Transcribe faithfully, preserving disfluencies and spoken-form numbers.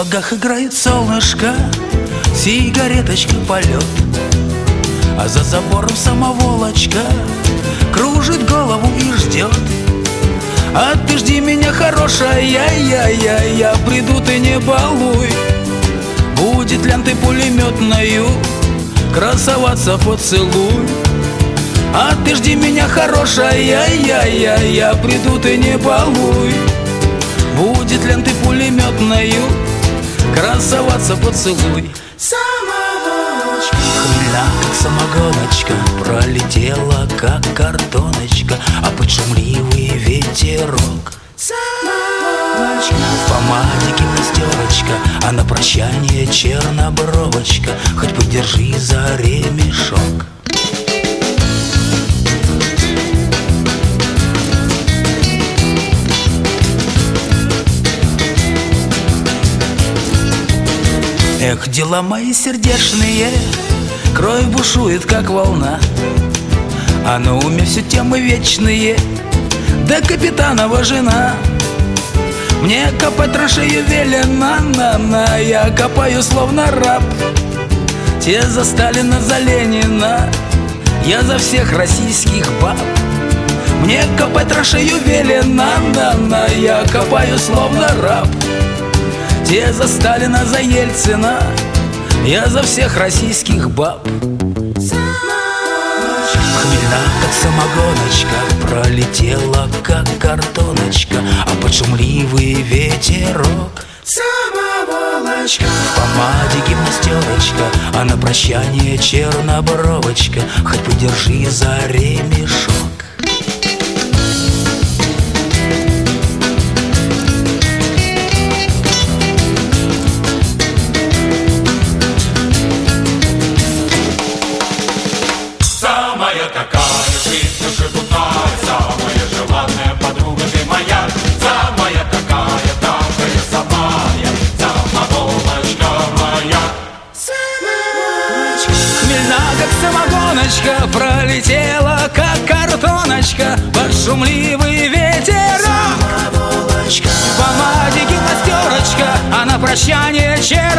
ногах играет солнышко, сигареточка, полет. А за забором самоволочка кружит голову и ждет. А ты жди меня, хорошая, я-я, я приду, ты не балуй. Будет лентой пулеметною красоваться поцелуй. А ты жди меня, хорошая, я-я, я приду, ты не балуй. Будет лентой пулеметною красоваться поцелуй. Самоволочка, хмельна, как самогоночка, пролетела, как картоночка, а под шумливый ветерок. Самоволочка, в помаде гимнастерочка, а на прощание чернобровочка, хоть подержи за ремешок. Эх, дела мои сердечные, кровь бушует, как волна, а на уме все темы вечные, да капитанова жена. Мне копать траншею велено, на-на, я копаю словно раб. Те за Сталина, за Ленина, я за всех российских баб. Мне копать траншею велено, на-на, я копаю словно раб. Те за Сталина, за Ельцина, я за всех российских баб. Хмельна, как самогоночка, пролетела, как картоночка, а под шумливый ветерок. Самоволочка, в помаде гимнастерочка, а на прощание чернобровочка, хоть подержи за ремешок. Самая такая жизнь душевная, самая желанная подруга ты моя, самая такая тонкая самая, самоволочка моя. Самоволочка, хмельна, как самогоночка, пролетела, как картоночка, под шумливый ветерок. Самоволочка, в помаде гимнастерочка, а на прощание чернобровочка,